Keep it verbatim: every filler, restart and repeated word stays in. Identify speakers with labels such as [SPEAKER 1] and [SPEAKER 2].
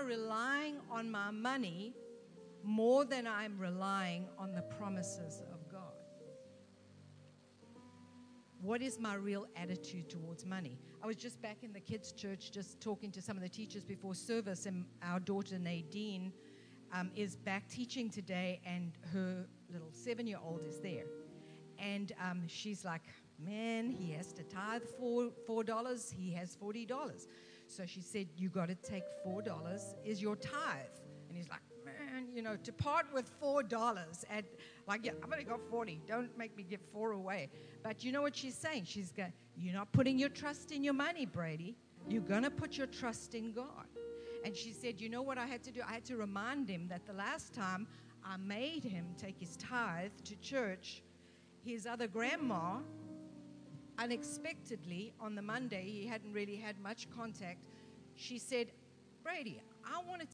[SPEAKER 1] relying on my money more than I'm relying on the promises of God? What is my real attitude towards money? I was just back in the kids' church just talking to some of the teachers before service, and our daughter Nadine um, is back teaching today, and her little seven-year-old is there. And um, she's like, man, he has to tithe four, four dollars. He has forty dollars. So she said, you got to take four dollars is your tithe. And he's like, man, you know, to part with four dollars. And like, yeah, I've only got forty. Don't make me give four away. But you know what she's saying? She's going, you're not putting your trust in your money, Brady. You're going to put your trust in God. And she said, you know what I had to do? I had to remind him that the last time I made him take his tithe to church, his other grandma, unexpectedly on the Monday, he hadn't really had much contact, she said, Brady, I want to